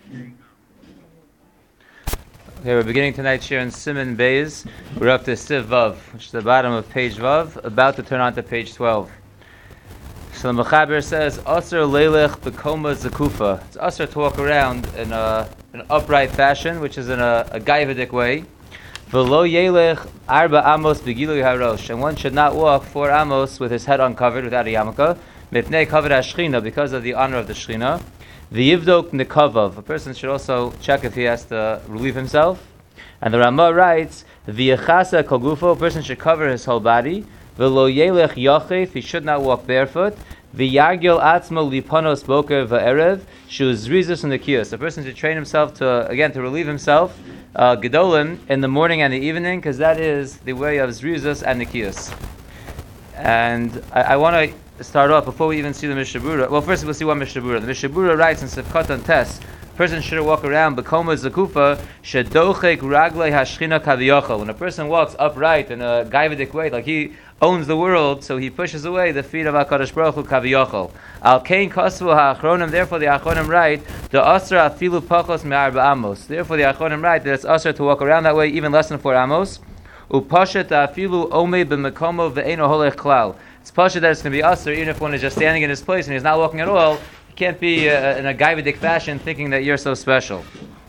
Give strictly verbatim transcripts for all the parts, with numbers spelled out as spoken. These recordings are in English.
Okay, we're beginning tonight's share in Siman Beis. We're up to Siv Vav, which is the bottom of page Vav, about to turn on to page twelve. So the Mechaber says, Asr leilech bekoma zakufa. It's asr to walk around in a, an upright fashion, which is in a, a gaivadik way. V'lo yelech arba amos begilui harosh. And one should not walk four amos with his head uncovered, without a yarmulke, mipnei kavod hashchina, because of the honor of the Shechina. The Yivdok Nikavav, a person should also check if he has to relieve himself. And the Ramah writes, V'yechasa kogufo, a person should cover his whole body. V'lo yelech yochef, he should not walk barefoot. V'yargil atzmo lipanos boker v'erev, shu zrizus in the kiyos. A person should train himself to, again, to relieve himself, uh, gedolim, in the morning and the evening, because that is the way of zrizus and the kiyos. And I, I want to start off before we even see the Mishnah Berurah. Well, first we'll see one Mishnah Berurah. The Mishnah Berurah writes in Sefkat on Tes, person should walk around bekoma zakufa shedochek raglei hashchina kaviyachol. When a person walks upright in a gaivadik way, like he owns the world, so he pushes away the feet of HaKadosh Baruch Hu kaviyachol. Al kein kasvu ha'achronim. Therefore, the achronim write the asra afilu pachos me'arba amos. Therefore, the achronim write that it's asra to walk around that way, even less than four amos. Upashet afilu omei b'mekomo ve'eno holech klal. It's pasha that it's going to be usher, even if one is just standing in his place and he's not walking at all. You can't be uh, in a gaivadik fashion thinking that you're so special.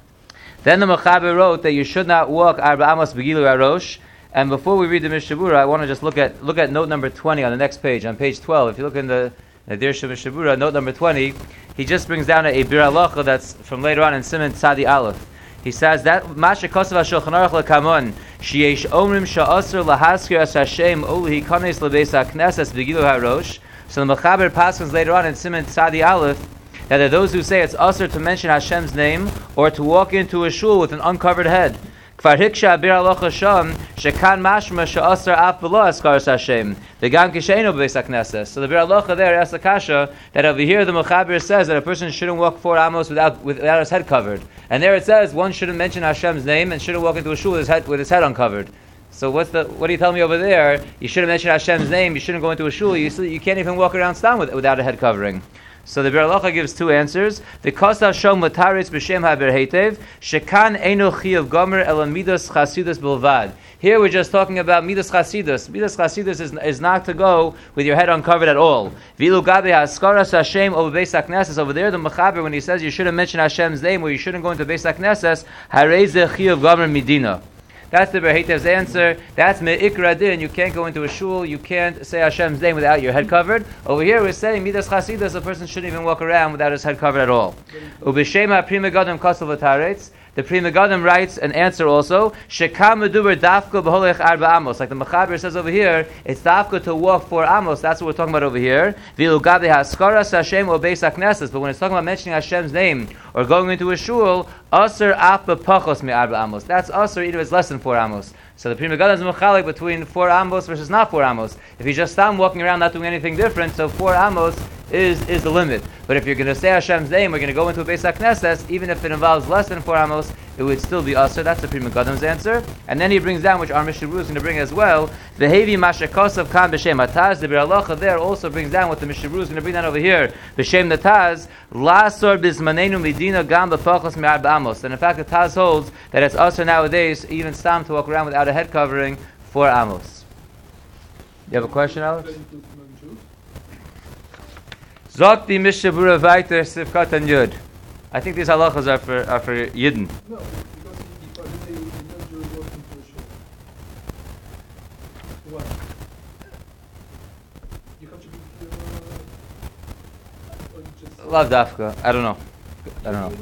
Then the Mechaber wrote that you should not walk arba amos begilu arosh. And before we read the Mishnah Berurah, I want to just look at look at note number twenty on the next page, on page twelve. If you look in the Dirsha Mishnah Berurah, note number twenty, he just brings down a bir halacha that's from later on in Siman Tzadi Aleph. He says that Masha Kosav HaShulchan Aruch LeKamon Sheyesh Omrim Sha'asr Lahaskir As Hashem Olu Hikanes LeBeis HaKnesses Begilu HaRosh. So the Mechaber passes later on in Siman Tzadi Aleph that there are those who say it's asr to mention Hashem's name or to walk into a shul with an uncovered head. Kvar Hiksha Bir Halacha Sham Shekan Mashma Sha'asr Af B'Lo Askaras Hashem V'Gam Kisheinu B'Beis HaKnesses. So the Bir Halacha there asks the kasha that over here the Mechaber says that a person shouldn't walk four amos without without his head covered. And there it says one shouldn't mention Hashem's name and shouldn't walk into a shul with his head, with his head uncovered. So what's the what do you tell me over there? You shouldn't mention Hashem's name. You shouldn't go into a shul. You you can't even walk around stam with, without a head covering. So the Bir Halacha gives two answers. The Kosav Shom Mataritz B'Shem HaBer Heitev Shekan Eino Chiyav Gomer Ela Midas Chasidus Bilvad. Here we're just talking about Midas Chasidus. Midas Chasidus is, is not to go with your head uncovered at all. Vilu Gabe Haskaras Hashem over Beis HaKnesses. Over there, the Mechaber, when he says you shouldn't mention Hashem's name or you shouldn't go into Beis HaKnesses, Harei Ze Chiyav Gomer Midina. That's the Ber Heitev's answer. That's Me'ikra Din. You can't go into a shul. You can't say Hashem's name without your head covered. Over here we're saying Midas Chasidus, a person shouldn't even walk around without his head covered at all. Ub'Shem HaPri Megadim Kosav L'Taretz. The Pri Megadim writes an answer also. Shekam meduber dafka b'holech arba amos. Like the Mechaber says over here, it's dafka to walk four amos. That's what we're talking about over here. Vilu gabe haskaras Hashem or beis haknesses. But when it's talking about mentioning Hashem's name or going into a shul, aser af b'pachos mi arba amos. That's aser either it's less than four amos. So the Pri Megadim is mechalik between four amos versus not four amos. If you just stop walking around not doing anything different, so four amos is is the limit. But if you're going to say Hashem's name, we're going to go into a Beis HaKnesses, even if it involves less than four amos, it would still be usher. That's the Pri Megadim's answer. And then he brings down, which our Mishnah Berurah is going to bring as well, the Hevi Mashakosav Kan B'Shem Hataz. The Bir Halacha there also brings down what the Mishnah Berurah is going to bring down over here, B'Shem Nataz, Lasor Bismanenu Medina Gam B'Pachos Me'arba Amos. And in fact, the Taz holds that it's usher nowadays, even Stam, to walk around without a head covering, four amos. You have a question, Alex? Zot the Mishnah Berurah Vayter Sivkat and Yud. I think these halachas are for are for Yidden. No, because he, he, he, he knows you're walking to a shul. What? You have to be uh, or you just Love dafka. I don't know. I don't know.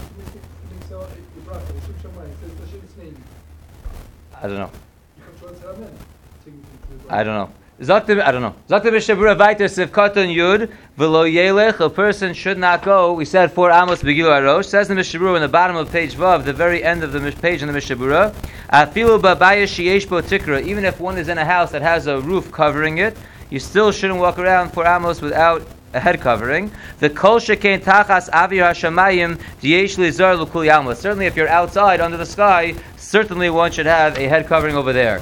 I don't know. I don't know. Zaktim, I don't know. Zaktim Mishabura Vaiter Sivkatan Yud V'lo Yelech. A person should not go. We said four amos begilu arosh. Says the Mishabura in the bottom of page Vav, the very end of the page in the Mishabura. Afilu Babaya Sheyesh Bo Tikra. Even if one is in a house that has a roof covering it, you still shouldn't walk around four amos without a head covering. The kol shekain tachas avir hashamayim diyesh lizar l'kul yalma. Certainly, if you're outside under the sky, certainly one should have a head covering over there.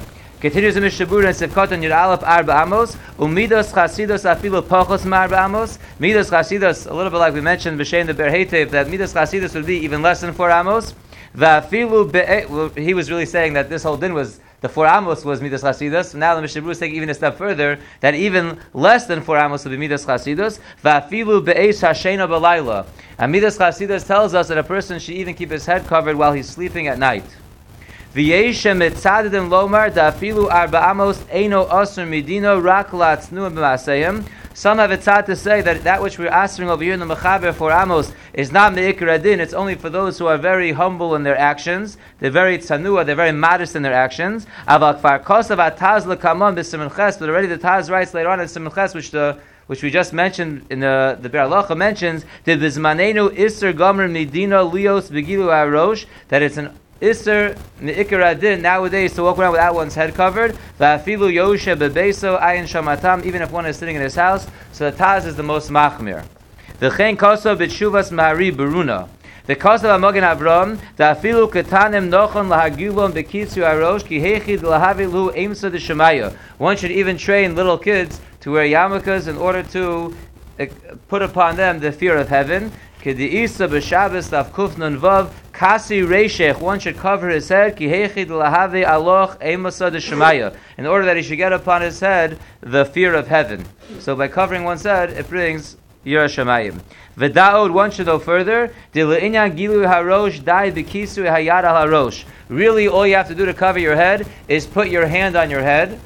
Continues the Mishnah Berurah in Sivkatan Yud Aleph Arba Amos, Umidos Chasidus Afilu Pachos Marba Amos. Midos Chasidus, a little bit like we mentioned, B'Shem the Ber Heitev, that Midos Chasidus would be even less than four Amos. Va'afilu Be'e, well, he was really saying that this whole din was, the four Amos was Midos Chasidus. Now the Mishnah Berurah is taking even a step further, that even less than four Amos would be Midos Chasidus. Va'afilu Be'eis Hashena B'Layla. And Midos Chasidus tells us that a person should even keep his head covered while he's sleeping at night. V'yeshem etzadidim lomar da'afilu arba amos eino asur midino rak la'atznu b'maseyim. Some have a tzad to say that that which we're asking over here in the Mechaber for Amos is not me'ikar adin. It's only for those who are very humble in their actions. They're very tzanua. They're very modest in their actions. Aval kfar kosav ataz lekamon b'simen ches. But already the Taz writes later on in Simen Ches, which the which we just mentioned in the the Be'er Halacha mentions, that bizmanenu iser gomer midino lios begilu arosh, that it's an Isser Me'ikar Adin nowadays to walk around without one's head covered. Va'afilu Yoshe Bebeso Ayin Shamatam, even if one is sitting in his house. So the Taz is the most machmir. V'chein Koso B'tshuvas Mari Beruna. The Koso Amogen Avram Da'afilu Ketanim Nochon Lahagilon Bekitzu Arosh Ki Heichid Lahavilu Eimsa D'Shemaya. One should even train little kids to wear yarmulkes in order to uh, put upon them the fear of heaven. K'di'isa b'Shabbos Tav Kuf Nun Vav Kasi Reishech. One should cover his head. Ki heichid lahave aloch eimasa d'shemaya. In order that he should get upon his head the fear of heaven. So by covering one's head, it brings Yirah Shamayim. V'da'od, one should go further. Di'le'inyan gilu harosh dai b'kisu hayad al harosh. Really, all you have to do to cover your head is put your hand on your head.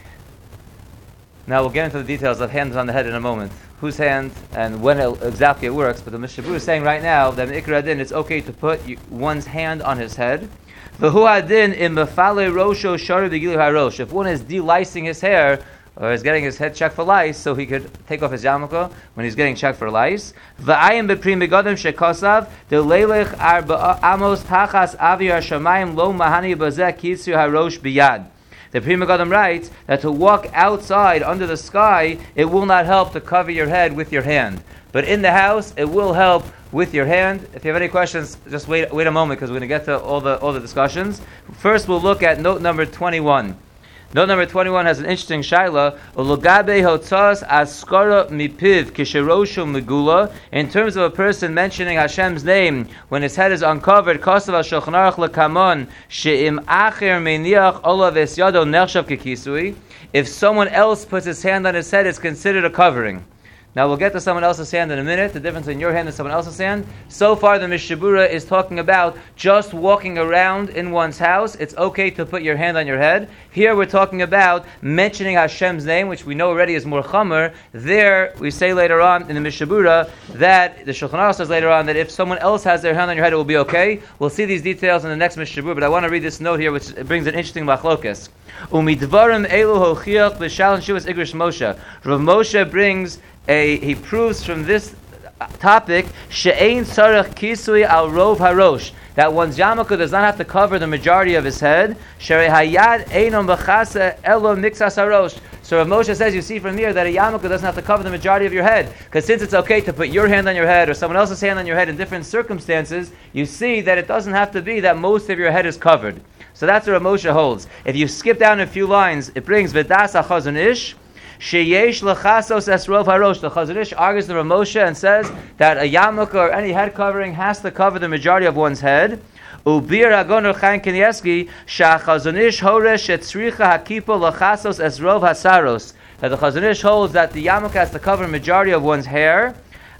Now we'll get into the details of hands on the head in a moment. Whose hand and when it, exactly it works, but the Mishnah Berurah is saying right now that in Ikar Adin it's okay to put one's hand on his head. V'hu adin im mefale rosho shari b'gilu harosh. If one is delicing his hair or is getting his head checked for lice, so he could take off his yarmulke when he's getting checked for lice. V'ayim b'prim begadim shekosav de'leilech arba amos tachas avi hashamayim lo mahani bazeh kitzu harosh biyad. The Pri Megadim writes that to walk outside under the sky, it will not help to cover your head with your hand. But in the house, it will help with your hand. If you have any questions, just wait wait a moment because we're going to get to all the all the discussions. First, we'll look at note number twenty-one. Note number twenty-one has an interesting shaila. Ulugabe hotzas askara mipiv kisheroshu megula. In terms of a person mentioning Hashem's name when his head is uncovered, kasav al-shulchan aruch lekamon she'im acher meniach olav es yado nechshav kekisui. If someone else puts his hand on his head, it's considered a covering. Now we'll get to someone else's hand in a minute, the difference in your hand and someone else's hand. So far the Mishnah Berurah is talking about just walking around in one's house. It's okay to put your hand on your head. Here we're talking about mentioning Hashem's name, which we know already is more chamer. There we say later on in the Mishnah Berurah that, the Shulchan Aruch says later on that if someone else has their hand on your head it will be okay. We'll see these details in the next Mishnah Berurah, but I want to read this note here which brings an interesting machlokas. Umidvarim elu hochiach b'shalon shuvas igrish Moshe. Rav Moshe brings A, he proves from this topic she'ein tzarech kisui al rov harosh, that one's yarmulke does not have to cover the majority of his head. Sherei hayad einon b'chasa elo mixas harosh. So Rav Moshe says, you see from here that a yarmulke doesn't have to cover the majority of your head, because since it's okay to put your hand on your head or someone else's hand on your head in different circumstances, you see that it doesn't have to be that most of your head is covered. So that's what Rav Moshe holds. If you skip down a few lines, it brings v'das ha'chazon ish sheyesh lechasos es rov harosh. The Chazon Ish argues the Rav Moshe and says that a yarmulke or any head covering has to cover the majority of one's head. Ubir Agon Chaim Kanievsky sha'Chazon Ish horesh shetzricha hakipo lechasos es rov hasaros. That the Chazon Ish holds that the yarmulke has to cover the majority of one's hair.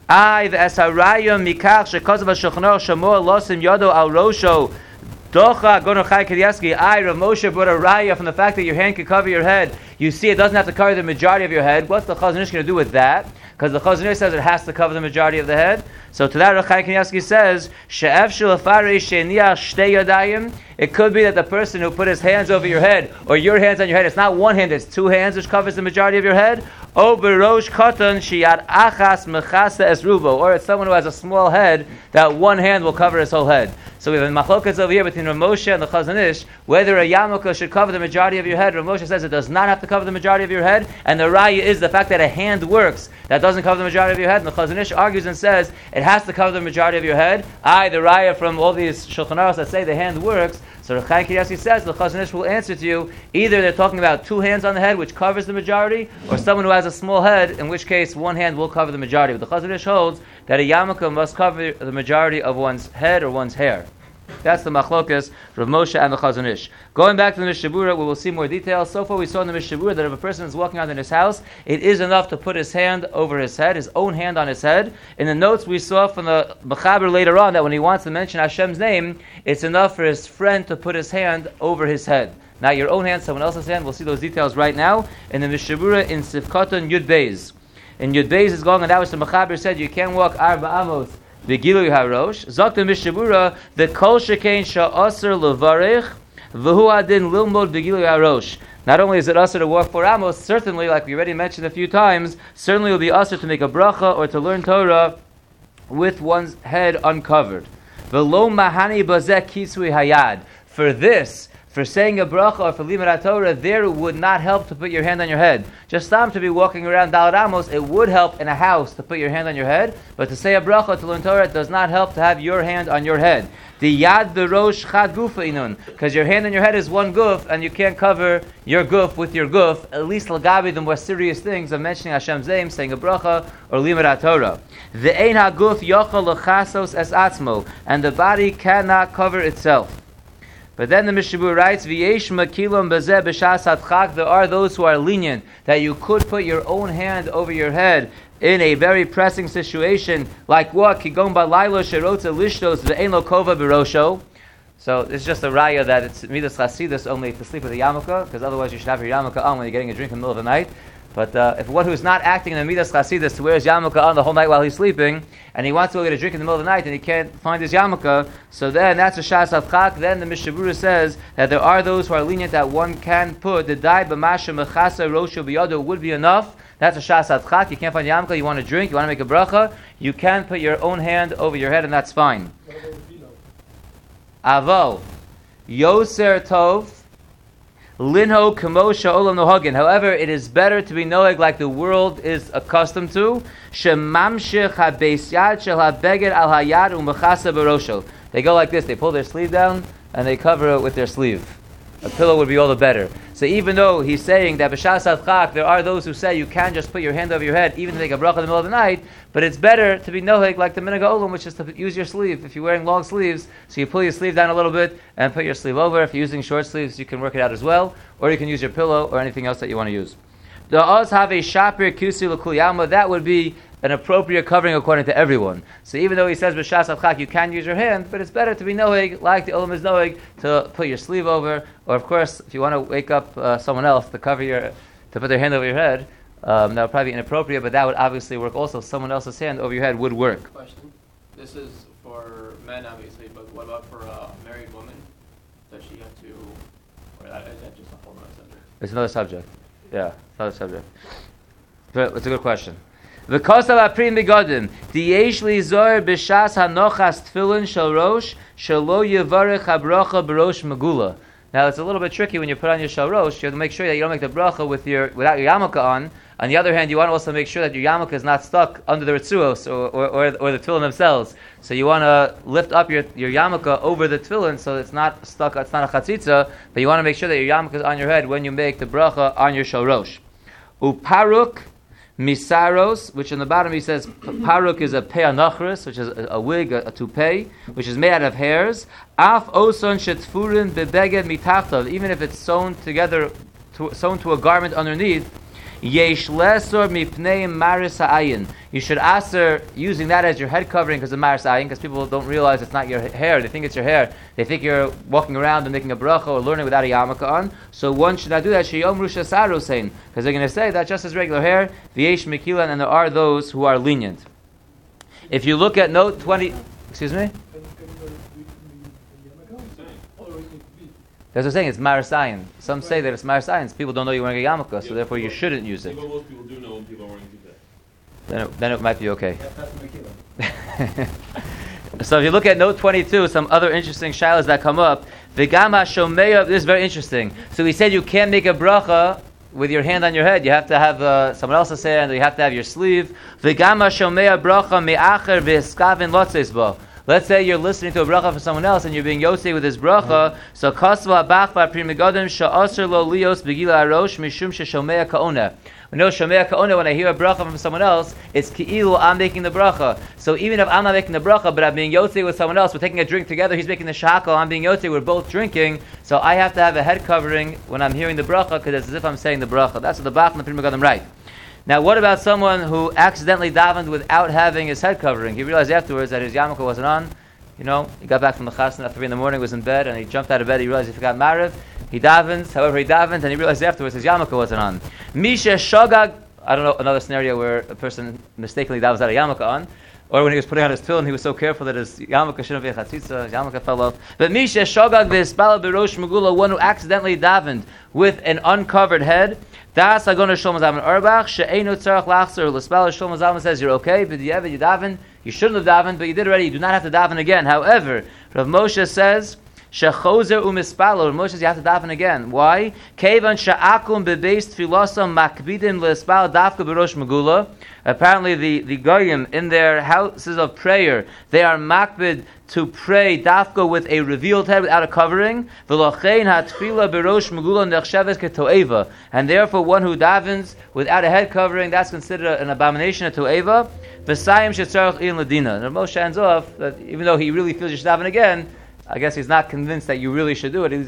Ay v'es harayim mikach shekazav ha'shulchan aruch shamoa losim yado al rosho. Docha Gon Chaim Kanievsky. I, Rav Moshe, brought a raya from the fact that your hand can cover your head. You see, it doesn't have to cover the majority of your head. What's the Chazon Ish going to do with that? Because the Chazon Ish says it has to cover the majority of the head. So to that, Rav Chaim Kanievsky says, She'ef shulafari she'niach shtei yadayim. It could be that the person who put his hands over your head, or your hands on your head, it's not one hand, it's two hands which covers the majority of your head. O berosh katan shi'ad achas mechasa es rubo. Or it's someone who has a small head, that one hand will cover his whole head. So we have a machlokas over here between Rav Moshe and the Chazon Ish, whether a yarmulke should cover the majority of your head. Rav Moshe says it does not have to cover the majority of your head, and the raya is the fact that a hand works. That doesn't cover the majority of your head. And the Chazon Ish argues and says it has to cover the majority of your head. I, the raya from all these Shulchan Aruch that say the hand works, so So Rav Chaim Kanievsky says the Chazon Ish will answer to you, either they're talking about two hands on the head, which covers the majority, or someone who has a small head, in which case one hand will cover the majority. But the Chazon Ish holds that a yarmulke must cover the majority of one's head or one's hair. That's the machlokas, Rav Moshe and the Chazon Ish. Going back to the Mishnah Berurah, we will see more details. So far we saw in the Mishnah Berurah that if a person is walking out in his house, it is enough to put his hand over his head, his own hand on his head. In the notes we saw from the Mechaber later on that when he wants to mention Hashem's name, it's enough for his friend to put his hand over his head. Not your own hand, someone else's hand. We'll see those details right now. In the Mishnah Berurah in Sivkoton Yud Beis. In Yud Beis is going, and that was the Mechaber said you can't walk Arba Amos the Gilui Harosh. Zok the Mishnah Berurah the Kol Shekain Sha'aser Levarech V'hu Adin Lilmod V'Gilui Harosh. Not only is it usher to walk four amos, certainly, like we already mentioned a few times, certainly it will be usher to make a bracha or to learn Torah with one's head uncovered. V'lo mahani bazeh kisui hayad. For this, for saying a bracha or for limud Torah, there would not help to put your hand on your head. Just time to be walking around Daled Amos, it would help in a house to put your hand on your head, but to say a bracha to learn Torah, it does not help to have your hand on your head. The yad v'rosh chad gufa inun, because your hand on your head is one guf, and you can't cover your guf with your guf. At least l'gabi the more serious things of mentioning Hashem's name, saying a bracha or limud Torah. The ein haguf yochel lechasos es atzmo, and the body cannot cover itself. But then the Mishnah Berurah writes, "V'yesh makilom bezeh b'shas hadchak." There are those who are lenient that you could put your own hand over your head in a very pressing situation, like what kigon balaylo sherotza lishtos ve'en lo kova b'rosho. So it's just a raya that it's midas chasidus only to sleep with a yarmulke, because otherwise you should have your yarmulke on when you're getting a drink in the middle of the night. But uh, if one who's not acting in the midas chasidus to wear his yarmulke on the whole night while he's sleeping, and he wants to go get a drink in the middle of the night and he can't find his yarmulke, so then that's a shas avchak. Then the Mishnah Berurah says that there are those who are lenient that one can put the dai b'masha mechasa roshu b'yado would be enough. That's a shas avchak. You can't find yarmulke, you want to drink, you want to make a bracha, you can put your own hand over your head and that's fine. Avo yoser tov linho kamosha olam nohagin. However, it is better to be nohag like the world is accustomed to. Shemamshich habeis yad shel habeged al hayad umechasa barosho. They go like this. They pull their sleeve down and they cover it with their sleeve. A pillow would be all the better. So even though he's saying that b'shas adchak, there are those who say you can just put your hand over your head, even to make a bracha in the middle of the night. But it's better to be noheg like the minhag olam, which is to use your sleeve. If you're wearing long sleeves, so you pull your sleeve down a little bit and put your sleeve over. If you're using short sleeves, you can work it out as well, or you can use your pillow or anything else that you want to use. The oz have a shapir kusi l'kul yama. That would be an appropriate covering according to everyone. So even though he says b'shas avchak you can use your hand, but it's better to be noheg like the olam is noheg to put your sleeve over, or of course if you want to wake up uh, someone else to cover your to put their hand over your head, um, that would probably be inappropriate, but that would obviously work also. Someone else's hand over your head would work. Question: this is for men obviously, but what about for a married woman? Does she have to, or that, is that just a whole other subject? It's another subject. Yeah, it's another subject. But it's a good question. V'kosav aprim begodim diyesh li zor b'shas hanochas tefillin shel rosh shelo yivarech habrocha b'rosh megula. Now it's a little bit tricky when you put on your shel rosh. You have to make sure that you don't make the bracha with your without your yarmulke on. On the other hand, you want to also make sure that your yarmulke is not stuck under the ritzuos or or, or, or the tefillin themselves. So you want to lift up your your yarmulke over the tefillin so it's not stuck. It's not a chatzitza, but you want to make sure that your yarmulke is on your head when you make the bracha on your shel rosh. Uparuk misaros, which in the bottom he says paruk is a peanachris, which is a, a wig, a, a toupee, which is made out of hairs. Af oson shetfurin bebeged mitachtav, even if it's sewn together, to, sewn to a garment underneath. Yesh lesor mipnei maris ha'ayin. You should aser using that as your head covering because of maris ha'ayin, because people don't realize it's not your hair. They think it's your hair. They think you're walking around and making a bracha or learning without a yarmulke on. So one should not do that. Sheyom rusha sarosein, because they're going to say that's just as regular hair. V'yesh mekilan, and there are those who are lenient. If you look at note twenty, excuse me. That's what I'm saying, it's marasayan. Some say that it's marasayan. People don't know you're wearing a yarmulke, so therefore you shouldn't use it. But most people do know when people are wearing toupee. Then it, then it might be okay. So if you look at note twenty-two, some other interesting shilas that come up. V'gama shomeya, this is very interesting. So we said you can't make a bracha with your hand on your head. You have to have uh, someone else's hand, or you have to have your sleeve. V'gama shomeya bracha me'acher v'eskavin lotzes bo. Let's say you're listening to a bracha for someone else and you're being yosei with his bracha. So kasva bachva pri megadim sha'aser lo lios begila arosh mishum sheshomea kaona. We know shomea kaona, when I hear a bracha from someone else, it's ki'ilu, I'm making the bracha. So even if I'm not making the bracha, but I'm being yosei with someone else, we're taking a drink together, he's making the shakal, I'm being yosei, we're both drinking, so I have to have a head covering when I'm hearing the bracha, because it's as if I'm saying the bracha. That's what the bach and the pri megadim write. Now, what about someone who accidentally davened without having his head covering? He realized afterwards that his yarmulke wasn't on. You know, he got back from the chasna at three in the morning, was in bed, and he jumped out of bed. He realized he forgot Mariv. He davens. However, he davens, and he realized afterwards his yarmulke wasn't on. Misha shogag. I don't know another scenario where a person mistakenly davens out a yarmulke on, or when he was putting on his tefillin, he was so careful that his yarmulke shouldn't be a chatzitza. His yarmulke fell off. But Misha shogag v'espala b'rosh megula, one who accidentally davened with an uncovered head. Das Agona Shlomo Zalman Auerbach she'einu tzarich lachzor l'spal. Shlomo Zalman says you're okay, but you haven't, you daven. You shouldn't have davened, but you did already. You do not have to daven again. However, Rav Moshe says shechozer umispalo. Rav Moshe says you have to daven again. Why? Kevan she'akum bebeis tfilasam makbidim l'spal dafka b'rosh megula. Apparently, the the goyim in their houses of prayer, they are makbid to pray dafka with a revealed head without a covering. And therefore, one who davens without a head covering, that's considered an abomination, a to'eva. And Moshe ends off that even though he really feels you should daven again, I guess he's not convinced that you really should do it.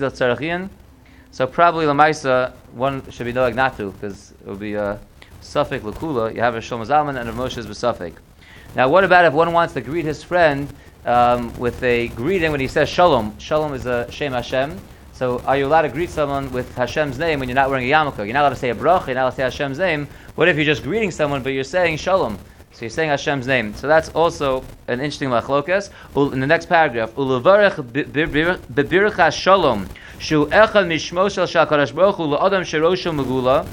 So probably Lamaisa, one should be knowing not to, because it would be a suffik l'kula. You have a Shlomo Zalman and a Moshe is b'suffik. Now, what about if one wants to greet his friend Um, with a greeting when he says shalom? Shalom is a Shem Hashem. So are you allowed to greet someone with Hashem's name when you're not wearing a yarmulke? You're not allowed to say a bracha, you're not allowed to say Hashem's name. What if you're just greeting someone but you're saying shalom? So you're saying Hashem's name. So that's also an interesting machlokas. In the next paragraph, Ulevarech bebircha shalom shu echad mishmo shel shakadosh baruch hu la'adam sherosho megula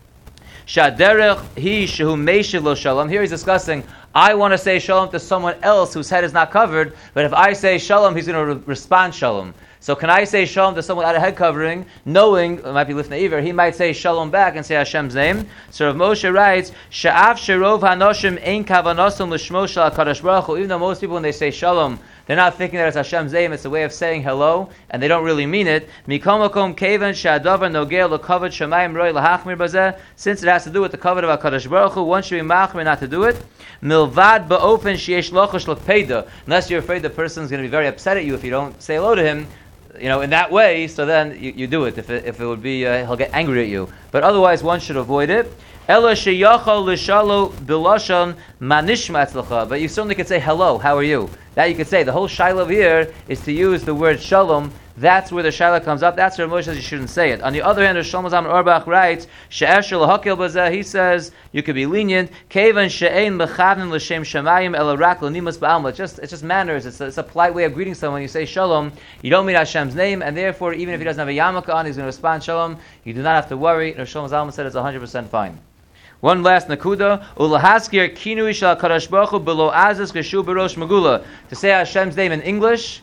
shaderech hi shehu meishiv lo shalom. Here he's discussing, I want to say shalom to someone else whose head is not covered, but if I say shalom, he's going to re- respond shalom. So can I say shalom to someone without a head covering, knowing, it might be lifnei iver, he might say shalom back and say Hashem's name. So Rav Moshe writes, Sha'af sherov hanoshim ein kavanosum l'shmo shel HaKadosh Baruch Hu. Even though most people, when they say shalom, they're not thinking that it's Hashem's name, it's a way of saying hello, and they don't really mean it. Mikom makom kevan she'adavar nogeh l'kavod shamayim roi l'hachmir bazeh. Since it has to do with the kavod of HaKadosh Baruch Hu, one should be machmir not to do it. Milvad ba'ofen sheyesh lochosh l'peda. Unless you're afraid the person's going to be very upset at you if you don't say hello to him, you know, in that way, so then you, you do it. If it, if it would be, uh, he'll get angry at you. But otherwise, one should avoid it. Ela sheyachal l'shalo b'lashon manishma etzlecha. But you certainly could say hello, how are you? That you could say. The whole shiloh here is to use the word shalom. That's where the shiloh comes up. That's where Moshe says you shouldn't say it. On the other hand, Shlomo Zalman Auerbach writes, she'esher l'hakel bazeh, he says you could be lenient. Kevan she'ein mechavim l'shem shamayim ela rak l'nimus ba'alma. It's just, it's just manners. It's a, it's a polite way of greeting someone. You say shalom, you don't mean Hashem's name, and therefore, even if he doesn't have a yarmulke on, he's going to respond shalom. You do not have to worry. And Shlomo Zalman said it's one hundred percent fine. One last nakuda, ulahaskir kinui shel HaKadosh Baruch Hu below azis geshu berosh megula. To say Hashem's name in English,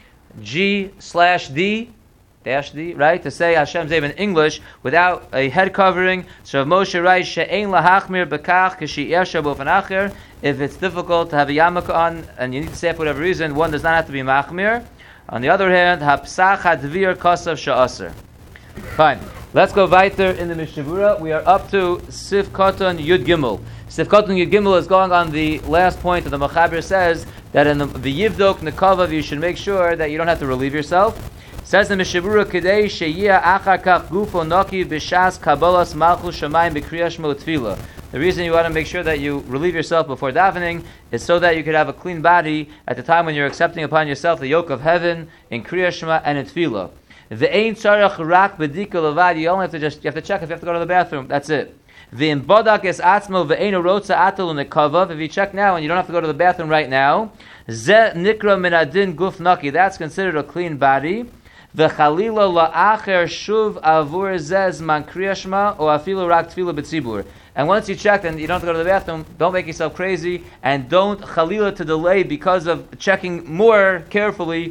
G slash D, dash D, right? To say Hashem's name in English without a head covering. So Moshe writes, she'ein lahachmir bekach k'shi yesha b'ofen acher. If it's difficult to have a yarmulke on and you need to say it for whatever reason, one does not have to be machmir. On the other hand, hapsach hadvir kosav sha'aser. Fine. Let's go weiter in the Mishnah Berurah. We are up to Sif Koton Yud Gimel. Sif Koton Yud Gimel is going on the last point that the Mechaber says that in the, the Yivdok Nekavav you should make sure that you don't have to relieve yourself. It says in Mishnah Berurah, Kedei Sheyia Achar Kach Gufo Naki B'Shas Kabbalas Malchus Shamayim B'Kriyas Shmo Tefillah. The reason you want to make sure that you relieve yourself before davening is so that you could have a clean body at the time when you're accepting upon yourself the yoke of heaven in Kriyas Shema and in Tefillah. The ein tzarach rak bedika levad. You only have to just you have to check if you have to go to the bathroom. That's it. V'im bodak es atzmo ve'ein rotza atel unekavav. If you check now and you don't have to go to the bathroom right now, ze nikra min adin guf naki. That's considered a clean body. V'chalila la'acher shuv avur zez man kriyashma or afilu rak tefila b'tzibur. And once you checked and you don't have to go to the bathroom, don't make yourself crazy and don't chalila to delay because of checking more carefully.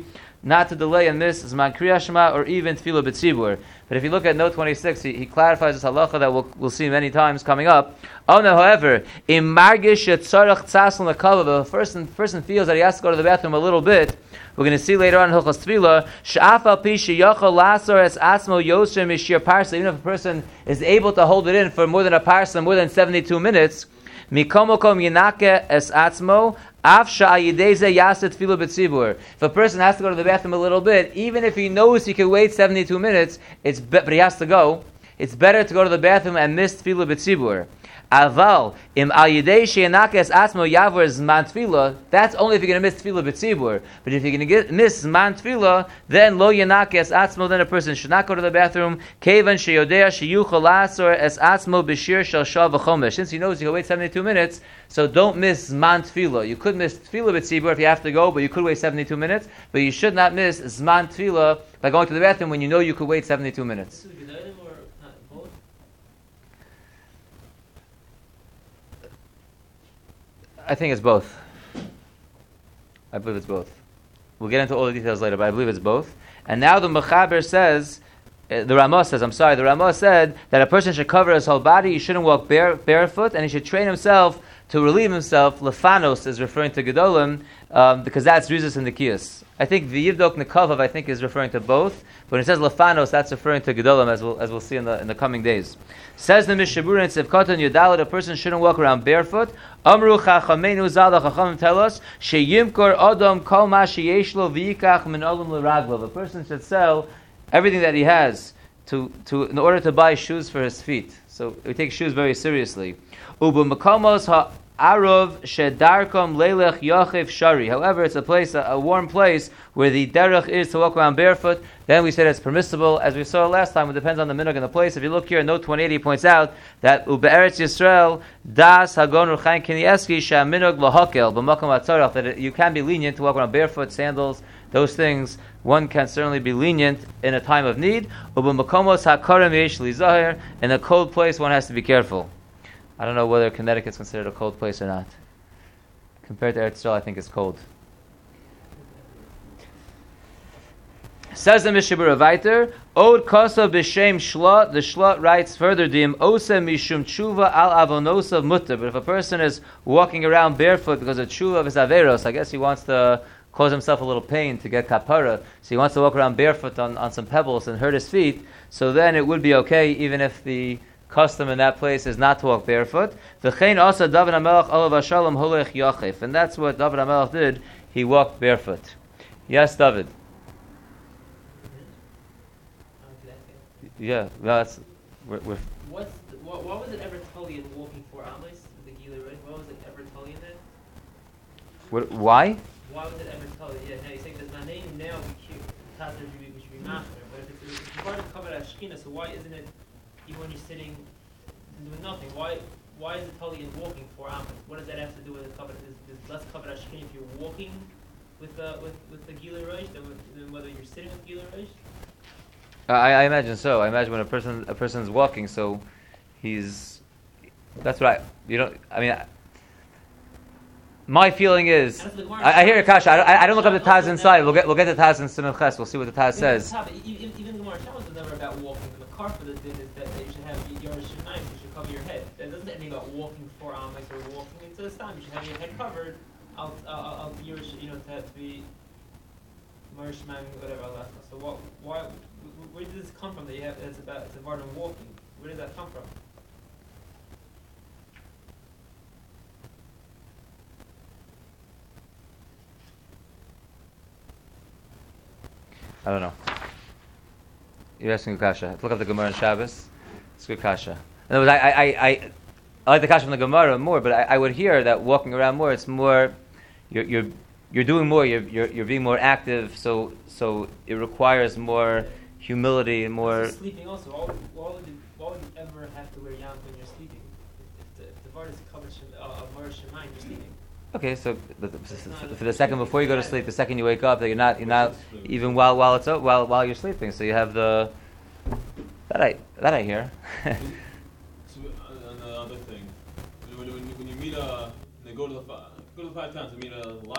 not to delay and miss Zman Kriya Shema or even Tefillah B'tzibur. But if you look at note twenty-six, he, he clarifies this halacha that we'll, we'll see many times coming up. Oh no, however, in Margish Tzarech Tzasl Nekava, the person, person feels that he has to go to the bathroom a little bit, we're going to see later on in Hilchos Tefillah, Sh'afal pi sheyachol lasor es atzmo yosher mishir parsa, even if a person is able to hold it in for more than a parsa, more than seventy-two minutes, mikomokom yinake es atzmo, af sha'ayideze yaset tefillah b'tzibur. If a person has to go to the bathroom a little bit, even if he knows he can wait seventy-two minutes, it's be- but he has to go, it's better to go to the bathroom and miss tefillah b'tzibur. Aval im al yidei sheyanakes atzmo yavor zman tefillah. That's only if you're going to miss tefillah b'tzibur. But if you're going to get, miss zman tefillah, then lo yanakes atzmo. Then a person should not go to the bathroom. Kevan sheyodea sheyuchol lasor es atzmo b'shir shel shah v'chomesh. Since he knows he can wait seventy-two minutes, so don't miss zman tefillah. You could miss tefillah b'tzibur if you have to go, but you could wait seventy-two minutes. But you should not miss zman tefillah by going to the bathroom when you know you could wait seventy-two minutes. I think it's both. I believe it's both. We'll get into all the details later, but I believe it's both. And now the Mechaber says, uh, the Ramah says, I'm sorry, the Ramah said that a person should cover his whole body, he shouldn't walk bare, barefoot, and he should train himself to relieve himself. Lefanos is referring to Gedolim, um, because that's Rizos and Nikiyas. I think the Yivdok Nekavav, I think, is referring to both. But when it says Lefanos, that's referring to Gedolim, as we'll, as we'll see in the in the coming days. Says the Mishabur in Sivkotan Yudalit, a person shouldn't walk around barefoot. Amru Chachameinu Zal, the Chachamim tell us, Sheyimkor Odom Kol Ma Sheyesh Lo V'yikach Min Olam L'Raglo. A person should sell everything that he has to, to in order to buy shoes for his feet. So we take shoes very seriously. Ubu Makomos Ha Arov Shedarkom Leilech Yochev Shari. However, it's a place, a, a warm place where the derech is to walk around barefoot. Then we said it's permissible, as we saw last time. It depends on the minhag and the place. If you look here, in note twenty-eight, he points out that Ube'eretz Yisrael Das Hagon Ruchain Kinieski Shaminhag Lahakel B'Makom Atzarach, that it, you can be lenient to walk around barefoot, sandals, those things. One can certainly be lenient in a time of need. Ube'Makomos HaKarim Yesh Li Zahir. In a cold place, one has to be careful. I don't know whether Connecticut's considered a cold place or not. Compared to Eretz Yisrael, I think it's cold. Says the Mishabur Avaiter, Od Kosa B'Shem Shlot, the Shlot writes further, Dim Ose Mishum Tshuva Al Avonosav Mutter. But if a person is walking around barefoot because of Tshuva of his Averos, I guess he wants to cause himself a little pain to get kapara, so he wants to walk around barefoot on, on some pebbles and hurt his feet, so then it would be okay even if the custom in that place is not to walk barefoot. V'chein asa David HaMelech olav hashalom holech yachef. And that's what David HaMelech did. He walked barefoot. Yes, David? Yeah, well, that's... We're, we're What's the, what, what was it ever Tully in walking for Amos, the Gila Ridge? What was it ever Tully in there? what, why? Why was it ever Tully? Yeah, now you're saying there's my name now, we should be, we should be master. But if it's, if it's part of covered Ashkina, so why isn't it, even when you're sitting doing nothing, why why is it Tully in walking for Amos? What does that have to do with the covered? There's, there's less covered Ashkina if you're walking with the, with, with the Gila Ridge than, with, than whether you're sitting with Gila Ridge? I, I imagine so. I imagine when a person a person's walking, so he's... That's what I... You know, I mean... I, my feeling is, I, I hear Akasha. I, I don't look up the Taz inside. We'll get we'll get the Taz in Siman Ches. We'll see what the Taz says. Even, even the Gemara Shabbos was never about walking. The car for the din is that you should have your Shemaim, you should cover your head. That doesn't say anything about walking for Amos or walking into the time. You should have your head covered. I'll, I'll, I'll your, you know, to have to be Mar Shemaim, whatever. So what? Why? Where does this come from? That you have? It's about it's a part of walking. Where does that come from? I don't know. You're asking a kasha. Look up the Gemara in Shabbos. It's a good kasha. In other words, I, I, I, I like the kasha from the Gemara more, but I, I would hear that walking around more, it's more, you're you're you're doing more. You're you're, you're being more active. So so it requires more humility and more. Also sleeping also. Why, why would you why would you ever have to wear yarmulke when you're sleeping? If the, if the vart is covered of Mar Shemaim, you're sleeping. Okay, so the, the, for, for the second before you go to sleep, the second you wake up, that you're not you're not even while while it's while while you're sleeping. So you have the that I that I hear. So another thing, when, when, when you meet a, they go to the five, go to the five times to meet a